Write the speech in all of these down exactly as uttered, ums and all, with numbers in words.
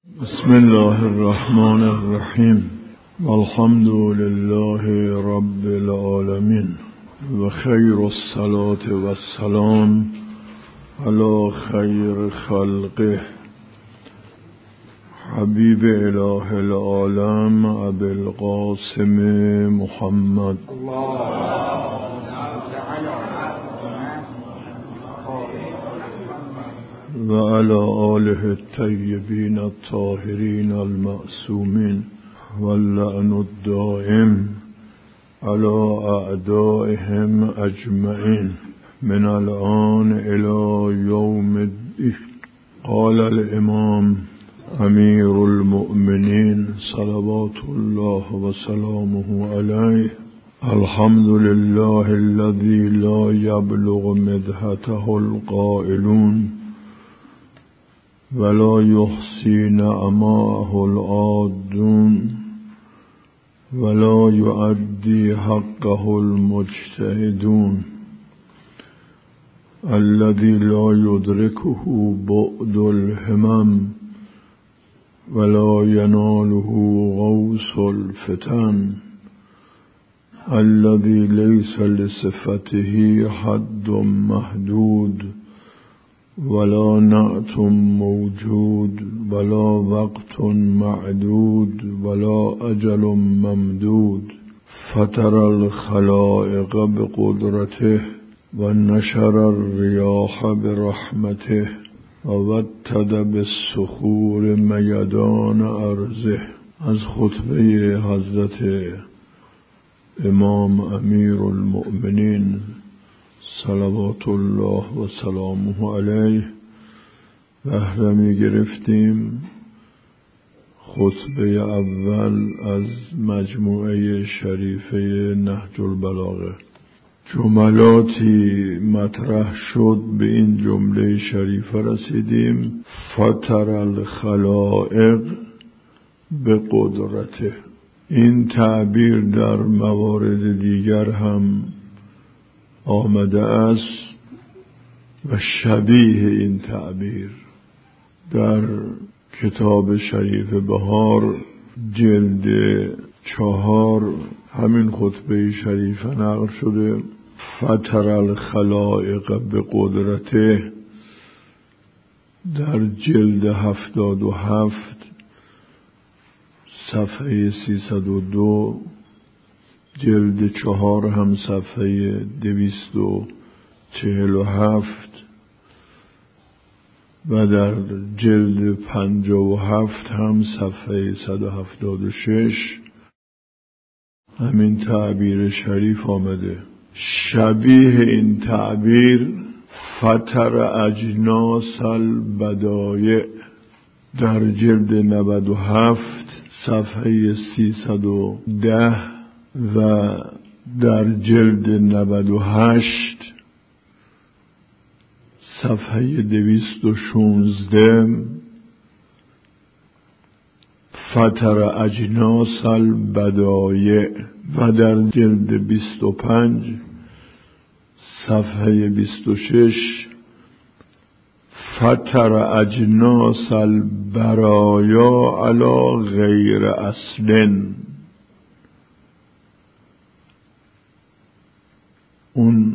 بسم الله الرحمن الرحیم والحمد لله رب العالمین و خیر الصلاة و السلام علی خیر خلقه حبیب اله العالم ابی القاسم محمد و علی آله الطیبین الطاهرین المعصومین واللعن الدائم علی اعدائهم اجمعین من الآن الی یوم الدین. قال الامام امیر المؤمنین صلوات الله و سلامه علیه: الحمد لله الذي لا يبلغ مدحته القائلون ولا يحصي نعماءه العادون ولا يؤدي حقه المجتهدون الذي لا يدركه بعد الهمم ولا يناله غوث الفتن الذي ليس لصفته حد محدود ولا نعت موجود ولا وقت معدود ولا أجل ممدود فطر الخلائق بقدرته ونشر الرياح برحمته ووتد بالصخور میدان ارضه. از خطبه حضرت امام امیر المؤمنین صلوات الله و سلامه علیه بهره می گرفتیم. خطبه اول از مجموعه شریفه نهج البلاغه. جملاتی مطرح شد، به این جمله شریفه رسیدیم: فطر الخلائق به قدرته. این تعبیر در موارد دیگر هم آمده است و شبیه این تعبیر در کتاب شریف بهار جلد چهار همین خطبه شریفه نقل شده: فطر الخلائق به قدرته. در جلد هفتاد و هفت صفحه سیصد و دو، جلد چهار هم صفحه دویست و چهل و هفت و در جلد پنجاه و هفت هم صفحه صد و هفتاد و شش همین تعبیر شریف آمده. شبیه این تعبیر فطر اجناس البدایع در جلد نود و هفت صفحه سیصد و ده و در جلد نود و هشت صفحه دویست و شانزده فطر اجناس البدایع و در جلد بیست و پنج صفحه بیست و شش فطر اجناس البرایا علی غیر اصل. اون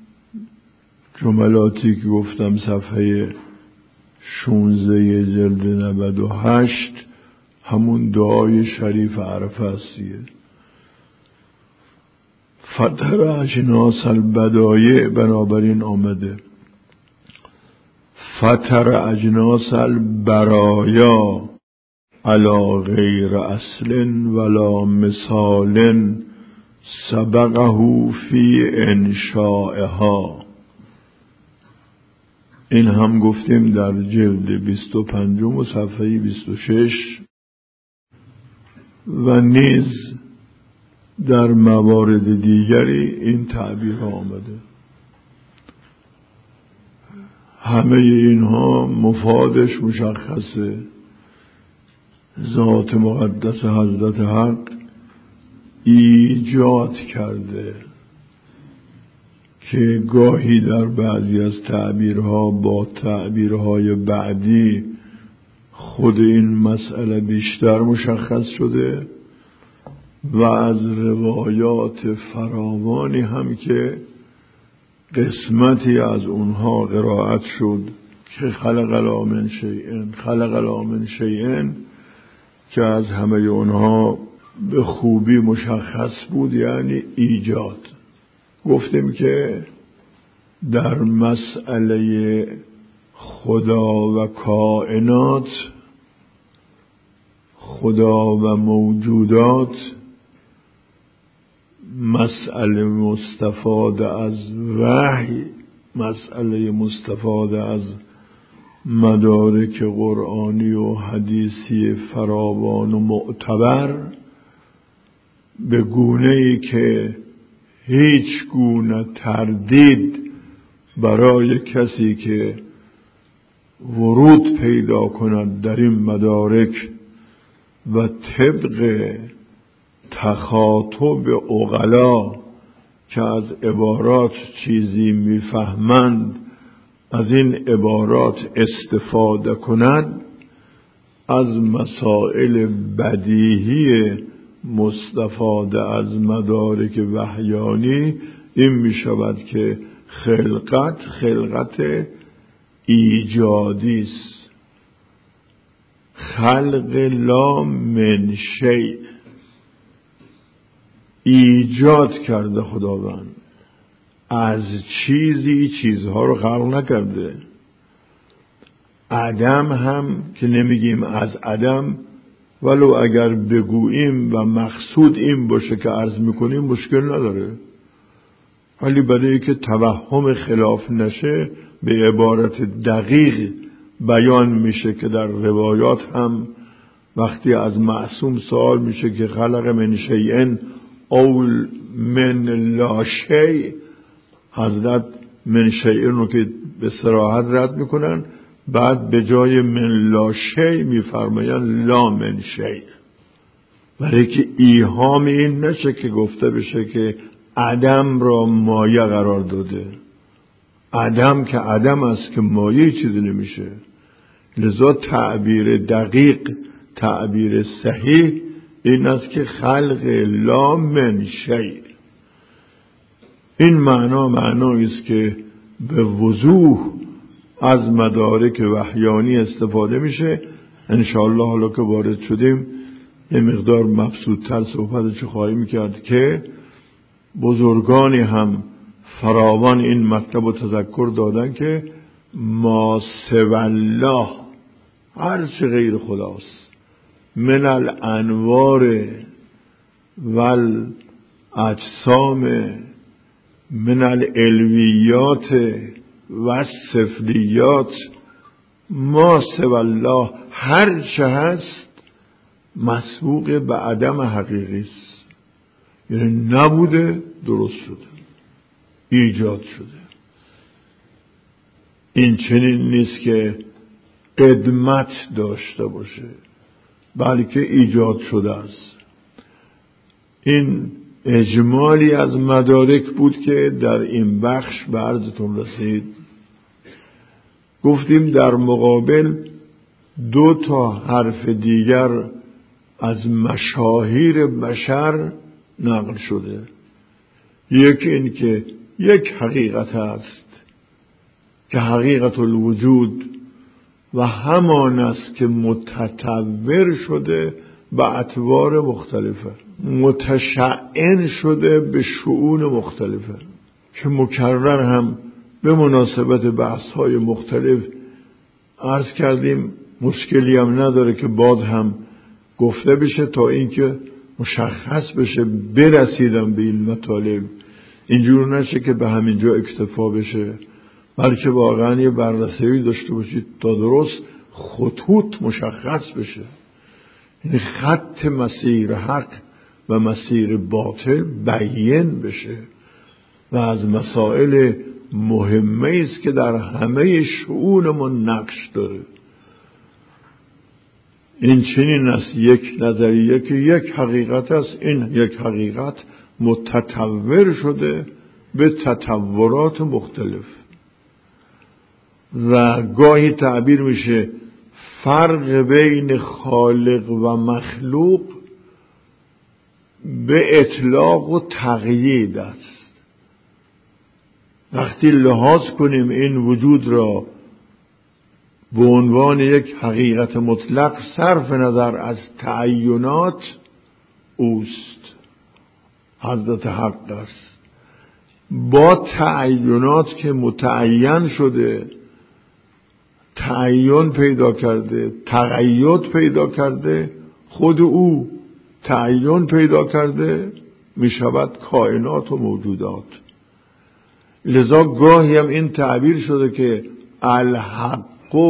جملاتی که گفتم صفحه شانزده جلد نود و هشت همون دعای شریف عرفه هستیه. فطر اجناس البدایع بنابراین آمده فطر اجناس البرایا علی غیر اصل ولا مثال سبقه فی انشائها. این هم گفتیم در جلد بیست و پنج و صفحه بیست و شش و نیز در موارد دیگری این تعبیر آمده. همه اینها مفادش مشخصه. ذات مقدس حضرت حق ایجاد کرده که گاهی در بعضی از تعبیرها با تعبیرهای بعدی خود این مسئله بیشتر مشخص شده و از روایات فراوانی هم که قسمتی از اونها قرائت شد که خلق لا من شیء خلق لا من شیء که از همه اونها به خوبی مشخص بود، یعنی ایجاد. گفتیم که در مسئله خدا و کائنات، خدا و موجودات، مسئله مستفاده از وحی، مسئله مستفاده از مدارک قرآنی و حدیثی فراوان و معتبر، به گونه‌ای که هیچ گونه تردید برای کسی که ورود پیدا کند در این مدارک و طبق تخاطب عقلا که از عبارات چیزی میفهمند از این عبارات استفاده کند، از مسائل بدیهی مستفاده از مدارک وحیانی این می شود که خلقت خلقت ایجادی است. خلق لا من شیء، ایجاد کرده خداوند، از چیزی چیزها رو خلق نکرده. عدم هم که نمیگیم از عدم، ولو اگر بگوییم و مقصود این باشه که عرض میکنیم مشکل نداره، ولی برای که توهم خلاف نشه به عبارت دقیق بیان میشه که در روایات هم وقتی از معصوم سوال میشه که خلق من شیء او من لا شیء، حضرت من شیء رو که به صراحت رد میکنن، بعد به جای من لا شیء میفرماین لا من شیء، برای که ایهام این نشه که گفته بشه که عدم را مایه قرار داده. عدم که عدم است که مایه چیزی نمیشه. لذا تعبیر دقیق، تعبیر صحیح این است که خلق لا من شیء. این معنا معنایی است که به وضوح از مدارک وحیانی استفاده میشه. انشاءالله حالا که وارد شدیم یه مقدار مبسوط‌تر صحبتش خواهیم کرد که بزرگانی هم فراوان این مطلب و تذکر دادن که ما سوی الله، هر چه غیر خداست، من الانوار والاجسام من العلویات و السفلیات، ما سوی الله هر چه هست مسبوق به عدم حقیقی است، یعنی نبوده درست شده، ایجاد شده. این چنین نیست که قدمت داشته باشه، بلکه ایجاد شده است. این اجمالی از مدارک بود که در این بخش به عرضتون رسید. گفتیم در مقابل دو تا حرف دیگر از مشاهیر بشر نقل شده. یکی این که یک حقیقت است که حقیقت الوجود و همان است که متطور شده به اطوار مختلفه، متشعن شده به شؤون مختلفه که مکرر هم به مناسبت بحث های مختلف عرض کردیم. مشکلی هم نداره که باز هم گفته بشه تا اینکه مشخص بشه برسیدم به این مطالب، اینجور نشه که به همینجا اکتفا بشه، بلکه واقعا یه بررسی داشته باشید تا درست خطوط مشخص بشه، یعنی خط مسیر حق و مسیر باطل بیان بشه و از مسائل مهمه است که در همه شؤونمون نقش داره. این چنین است یک نظریه که یک حقیقت است، این یک حقیقت متطور شده به تطورات مختلف و گاهی تعبیر میشه فرق بین خالق و مخلوق به اطلاق و تقیید است. وقتی لحاظ کنیم این وجود را به عنوان یک حقیقت مطلق صرف نظر از تعینات اوست، حضرت حق است. با تعینات که متعین شده، تعین پیدا کرده، تقید پیدا کرده، خود او تعین پیدا کرده، می شود کائنات و موجودات. لذا گاهی هم این تعبیر شده که الحق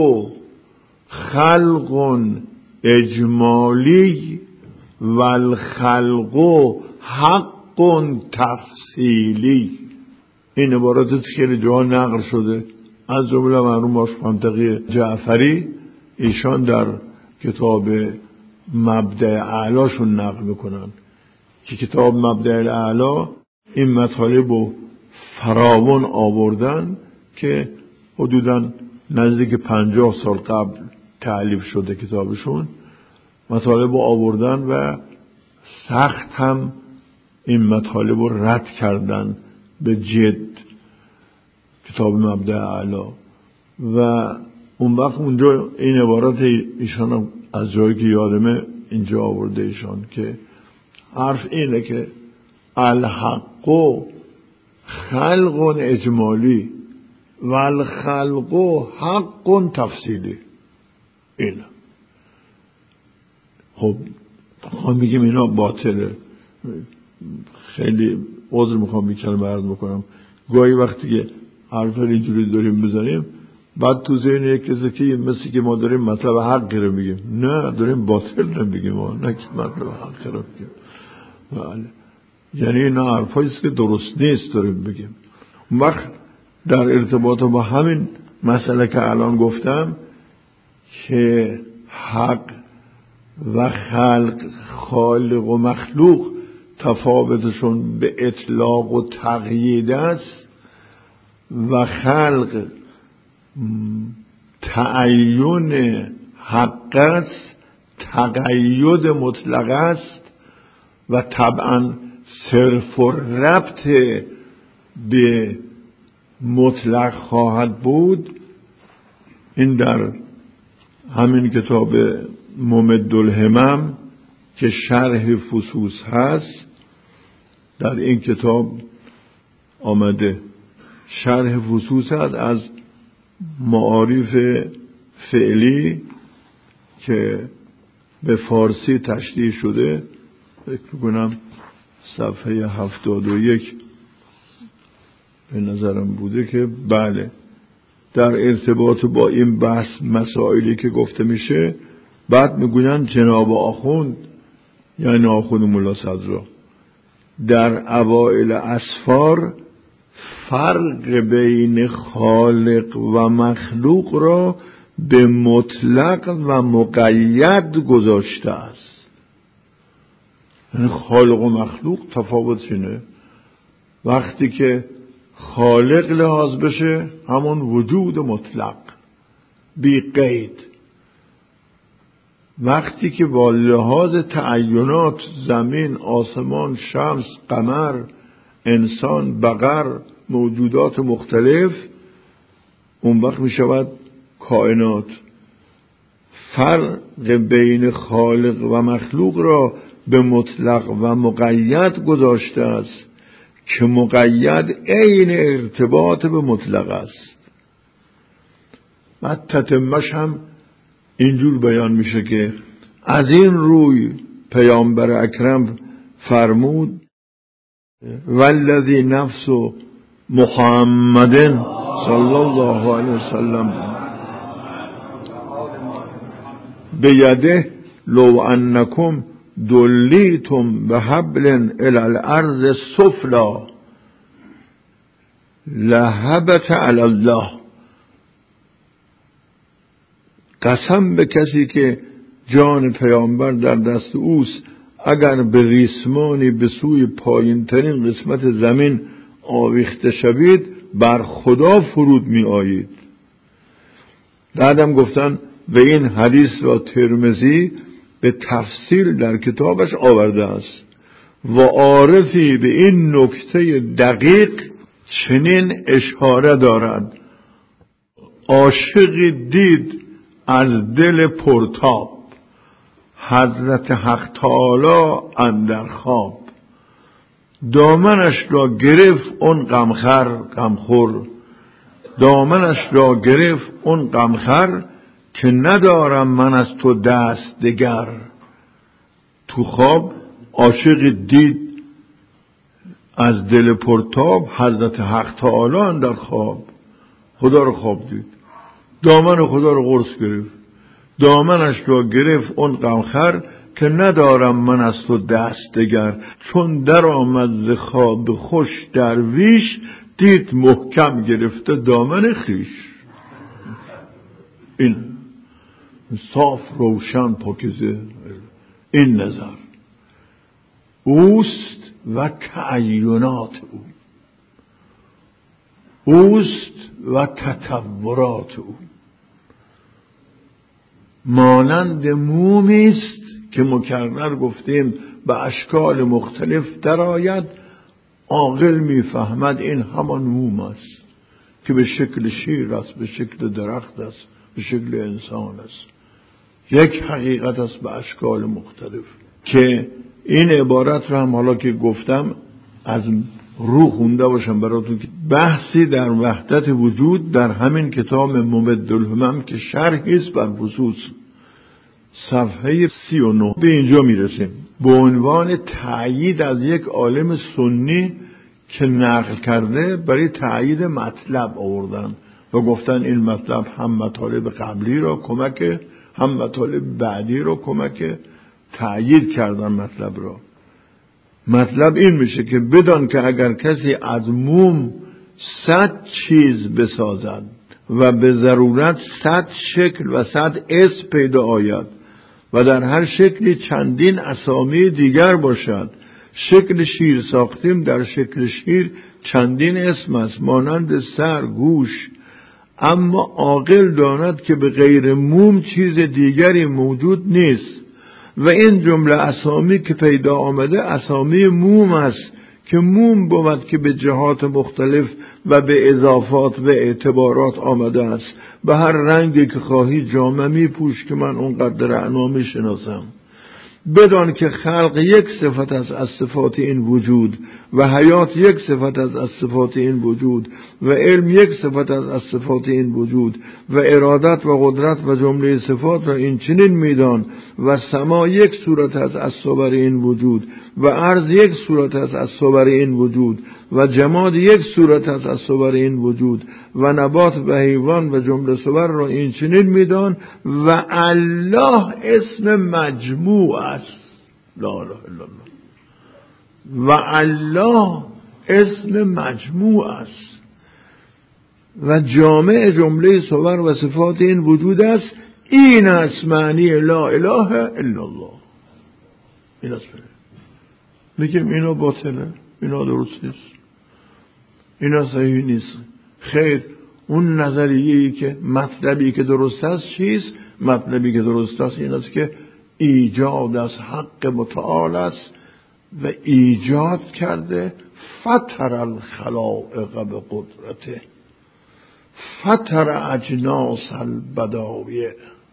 خلق اجمالی و الخلق حق تفصیلی. این عبارات خیلی جا نقل شده، از جمله مرحوم باش منطقی جعفری ایشان در کتاب مبدأ اعلاشون نقل میکنن که کتاب مبدأ الاعلی این مطالب رو فراوان آوردن که حدوداً نزدیک پنجاه سال قبل تألیف شده کتابشون. مطالب رو آوردن و سخت هم این مطالب رو رد کردن به جد، کتاب مبدأ اعلی. و اون وقت اونجا این عبارات ایشان از جایی که یادمه اینجا آورده ایشان که حرف اینه که الحق خلق اجمالی و الخلق حق تفصیلی. اینه. خب میخوام بگیم اینا باطله. خیلی عذر میخوام بیکلمه عرض میکنم. گاهی وقتی که حرف اینجوری داریم بزنیم بعد تو ذهن یک کسی که مثل که ما داریم مطلب حق رو میگیم، نه داریم باطل رو میگیم، نه که مطلب حق رو میگیم. بله. یعنی این حرفاییست که درست نیست داریم بگیم. اون وقت در ارتباط با همین مسئله که الان گفتم که حق و خلق، خالق و مخلوق تفاوتشون به اطلاق و تقیید است و خلق تعین حق است، تقید مطلق است و طبعا صرف و ربط به مطلق خواهد بود. این در همین کتاب ممد الهمم که شرح فصوص هست، در این کتاب آمده شرح فصوص هست از معارف فعلی که به فارسی تشریح شده. فکر کنم صفحه هفتاد و یک به نظرم بوده که بله در ارتباط با این بحث مسائلی که گفته میشه بعد میگوین جناب آخوند یعنی آخوند مولا صدرا در اوائل اسفار فرق بین خالق و مخلوق را به مطلق و مقید گذاشته است. یعنی خالق و مخلوق تفاوت اینه، وقتی که خالق لحاظ بشه همون وجود مطلق بی قید، وقتی که با لحاظ تعینات زمین، آسمان، شمس، قمر، انسان، بقر، موجودات مختلف، اون وقت می شود کائنات. فرق بین خالق و مخلوق را به مطلق و مقید گذاشته است که مقید عین ارتباط به مطلق است. بعد تتمش هم اینجور بیان میشه که از این روی پیامبر اکرم فرمود والذی نفس محمد صلی الله علیه وسلم بیده لو انکم دلیتم بحبل الی الارض السفلی لهبت علی الله. قسم به کسی که جان پیامبر در دست اوست، اگر به ریسمانی به سوی پایین ترین قسمت زمین آویخته شوید بر خدا فرود می آیید. بعدم گفتن و این حدیث را ترمذی به تفصیل در کتابش آورده است و عارفی به این نکته دقیق چنین اشاره دارد: عاشقی دید از دل پرتاب، حضرت حق تعالی اندر خواب. دامنش را گرفت اون غمخر غمخور، دامنش را گرفت اون غمخر که ندارم من از تو دست دگر. تو خواب عاشق دید از دل پرتاب، حضرت حق تعالی اندر خواب. خدا رو خواب دید، دامن خدا رو قرص گرفت، دامنش را گرفت اون غمخر که ندارم من از تو دست دگر. چون در آمد ز خواب خوش درویش، دید محکم گرفته دامن خیش. این صاف روشن پاکیزه این نظر اوست و تعینات او، اوست و تطورات او. مانند مومی است که مکرر گفتیم به اشکال مختلف درآید، عاقل میفهمد این همان موم است که به شکل شیر است، به شکل درخت است، به شکل انسان است. یک حقیقت است به اشکال مختلف که این عبارت رو هم حالا که گفتم از رو خونده باشم براتون که بحثی در وحدت وجود در همین کتاب ممد الهمم که شرحی است بر خصوص صفحه سی و نه به اینجا میرسیم. به عنوان تأیید از یک عالم سنی که نقل کرده برای تأیید مطلب آوردن و گفتن این مطلب هم مطالب قبلی را کمک، هم مطالب بعدی را کمک، تأیید کردن مطلب را. مطلب این میشه که بدان که اگر کسی از موم صد چیز بسازد و به ضرورت صد شکل و صد اسم پیدا آید و در هر شکلی چندین اسامی دیگر باشد، شکل شیر ساختیم، در شکل شیر چندین اسم است مانند سر، گوش، اما عاقل داند که به غیر موم چیز دیگری موجود نیست و این جمله اسامی که پیدا آمده اسامی موم است که موم بود که به جهات مختلف و به اضافات و اعتبارات آمده است. به هر رنگی که خواهی جامه می پوش که من اونقدر رعنا می شناسم. بدان که خلق یک صفت است از صفات این وجود و حیات یک صفت است از صفات این وجود و علم یک صفت است از صفات این وجود و ارادت و قدرت و جمله صفات را این چنین میدان و سما یک صورت است از صور این وجود و عرض یک صورت است از صور این وجود و جماد یک صورت است از صور این وجود و نبات و حیوان و جمله صور را این چنین میدان و الله اسم مجموع است. لا اله الا الله. و الله اسم مجموع است و جامع جمله صور و صفات این وجود است. این است معنی لا اله الا الله. این است. میگیم اینا باطله، اینا درست نیست، اینا صحیح نیست. خیر، اون نظریه‌ای که مطلبی که درست است چیست؟ مطلبی که درست است این است که ایجاد از حق متعال است و ایجاد کرده. فطر الخلائق به قدرته، فطر اجناس البدایع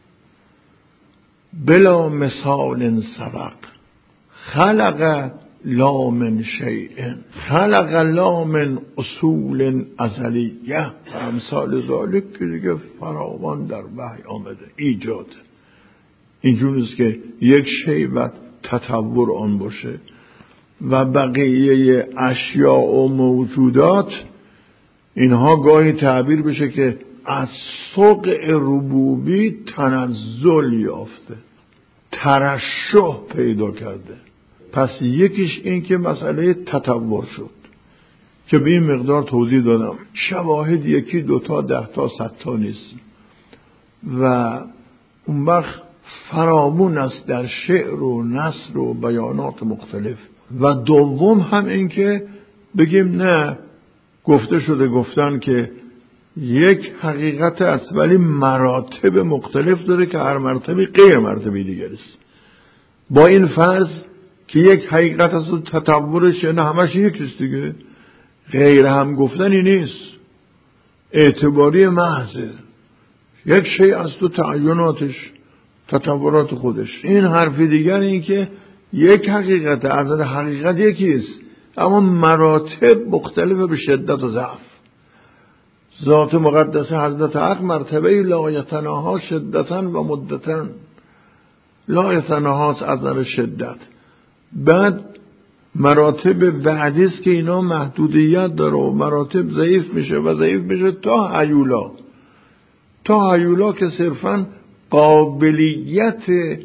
بلا مثال سبق، خلق لا من شیء، خلق لا من اصول ازلیه و امثال ذالک که دیگه فراوان در وحی آمده. ایجاد اینجور نیست که یک شی و تطور آن باشه و بقیه اشیاء و موجودات اینها گاهی تعبیر بشه که از سوق ربوبی تنزل یافته، ترشح پیدا کرده. پس یکیش این که مسئله تطور شد که به این مقدار توضیح دادم. شواهد یکی دوتا دهتا صدتا نیست و اون وقت فراوون است در شعر و نثر و بیانات مختلف. و دوم هم این که بگیم نه گفته شده گفتن که یک حقیقت است ولی مراتب مختلف داره که هر مرتبه غیر مرتبه دیگری است. با این فرض که یک حقیقت است و تطورش نه همش یکیست دیگه، غیر هم گفتنی نیست، اعتباری محضه، یک شیء است و تعیناتش تطورات خودش. این حرفی دیگر این که یک حقیقت از حقیقت یکیست اما مراتب مختلف به شدت و ضعف. ذات مقدس حضرت حق مرتبه لا یتناها شدتن و مدتن، لا یتناها از نظر شدت. بعد مراتب بعدی است که اینا محدودیت داره و مراتب ضعیف میشه و ضعیف میشه تا هیولا، تا هیولا که صرفاً قابلیت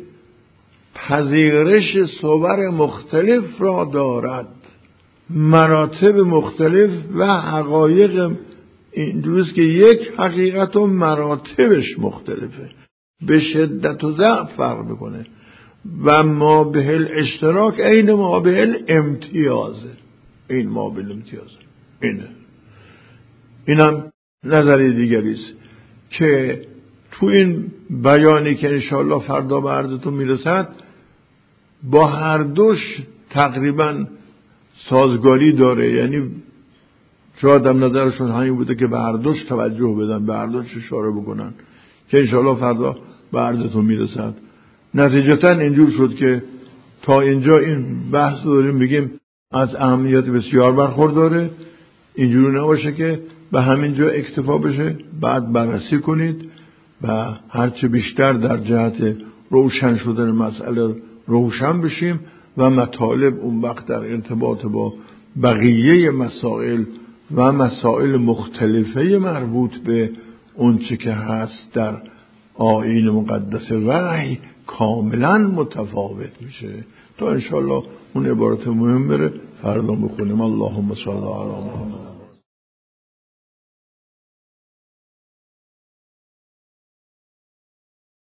پذیرش صور مختلف را دارد. مراتب مختلف و حقایق اینجوریست که یک حقیقت و مراتبش مختلفه، به شدت و ضعف فرق میکنه و ما به الاشتراک عین ما به الامتیازه. این ما به الامتیازه اینه. اینم نظری دیگریست که تو این بیانی که انشاءالله فردا به عرضتون میرسد با هر دوش تقریبا سازگاری داره. یعنی شاید هم نظرشون همین بوده که به هر دوش توجه بدن، به هر دوش اشاره بکنن که انشاءالله فردا به عرضتون میرسد. نتیجتا اینجور شد که تا اینجا این بحث داریم بگیم از اهمیت بسیار برخورداره. اینجوری نباشه که به همین جا اکتفا بشه، بعد بررسی کنید و هرچه بیشتر در جهت روشن شدن مسئله روشن بشیم و مطالب اون وقت در ارتباط با بقیه مسائل و مسائل مختلفه مربوط به اون چه که هست در آیین مقدس وحی کاملا متفاوت میشه. تا انشاءالله اون عبارت مهم بره فردا بخونیم. اللهم صل علی محمد.